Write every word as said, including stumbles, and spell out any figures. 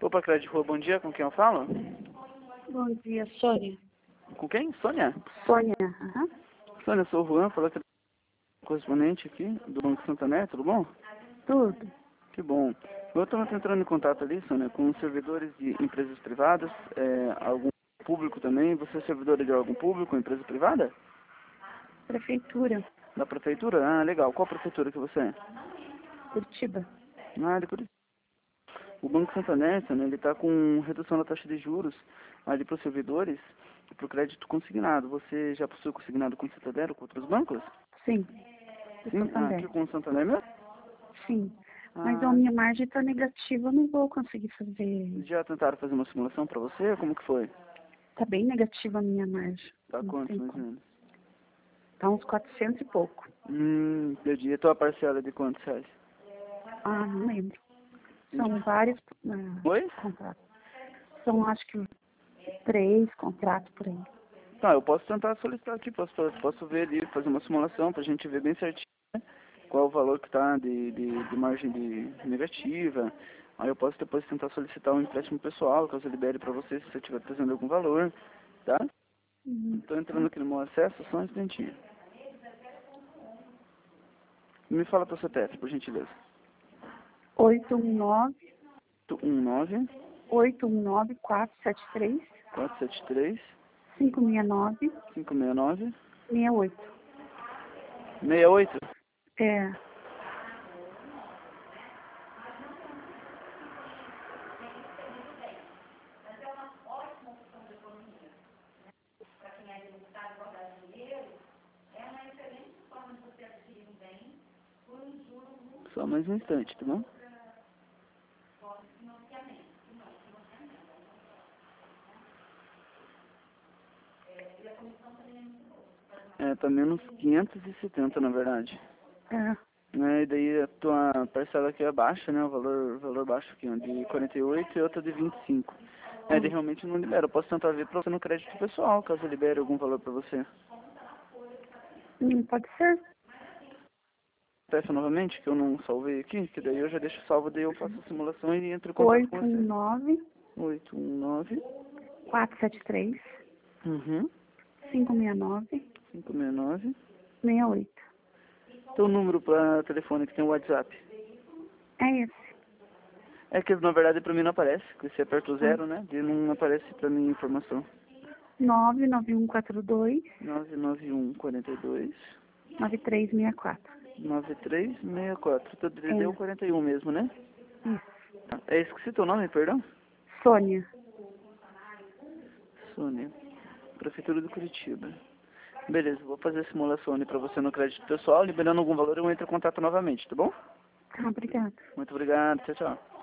Opa, Crédito Rua, bom dia, com quem eu falo? Bom dia, Sônia. Com quem? Sônia? Sônia, aham. Sônia, sou o Juan, falou que é correspondente aqui do Banco Santander, tudo bom? Tudo. Que bom. Eu estava entrando em contato ali, Sônia, com servidores de empresas privadas, é, algum público também. Você é servidora de algum público, empresa privada? Prefeitura, Da prefeitura? Ah, legal. Qual prefeitura que você é? Curitiba. Ah, de Curitiba. O Banco Santander, Sônia, ele está com redução da taxa de juros ali para os servidores e para o crédito consignado. Você já possui consignado com o Santander ou com outros bancos? Sim, do Sim? Ah, Santander. aqui com o Santander mesmo? Sim. Mas a Ah, minha margem está negativa, eu não vou conseguir fazer. já tentaram fazer uma simulação para você? Como que foi? Está bem negativa a minha margem. Tá Não quanto, tem mais ou como. menos? Está uns quatrocentos e pouco. Hum, entendi. E tua parcela de quantos reais? Ah, não lembro. São vários ah, Oi? contratos. São acho que três contratos por aí. Tá, eu posso tentar solicitar aqui, posso, posso ver ali, fazer uma simulação pra gente ver bem certinho, né, qual é o valor que tá de, de, de margem de negativa. Aí eu posso depois tentar solicitar um empréstimo pessoal, caso eu libere pra você, se você estiver trazendo algum valor, tá? Uhum. Tô entrando aqui no meu acesso, só um instantinho. Me fala teu C P F, por gentileza. oito um nove, um nove oito um nove, quatro sete três, quatro sete três cinco seis nove, cinco seis nove seis oito. seis oito. É. Só mais um instante, tá bom? É, tá menos quinhentos e setenta, na verdade. É. É, e daí a tua parcela aqui é baixa, né? O valor, valor baixo aqui, ó, de quarenta e oito e outra de vinte e cinco. É, ele realmente não libera. Eu posso tentar ver pra você no crédito pessoal, caso libere algum valor pra você. Hum, pode ser. Peça novamente, que eu não salvei aqui, que daí eu já deixo salvo, daí eu faço a simulação e entro em contato com oito um você. nove, oito um nove quatro sete três, uhum, cinco seis nove, cinco seis nove. seis oito. Teu número pra telefone que tem o WhatsApp. É esse. É que na verdade pra mim não aparece, porque você aperta o Ah. zero, né? E não aparece pra mim informação. nove nove um quatro dois, nove nove um quatro dois nove três seis quatro. nove três seis quatro. Teu D D D é o É. quarenta e um mesmo, né? Isso. Tá. É, esqueci teu nome, perdão? Sônia. Sônia. Prefeitura do Curitiba. Beleza, vou fazer a simulação ali pra você no crédito pessoal. Liberando algum valor, eu entro em contato novamente, tá bom? Tá, obrigada. Muito obrigado. Tchau, tchau.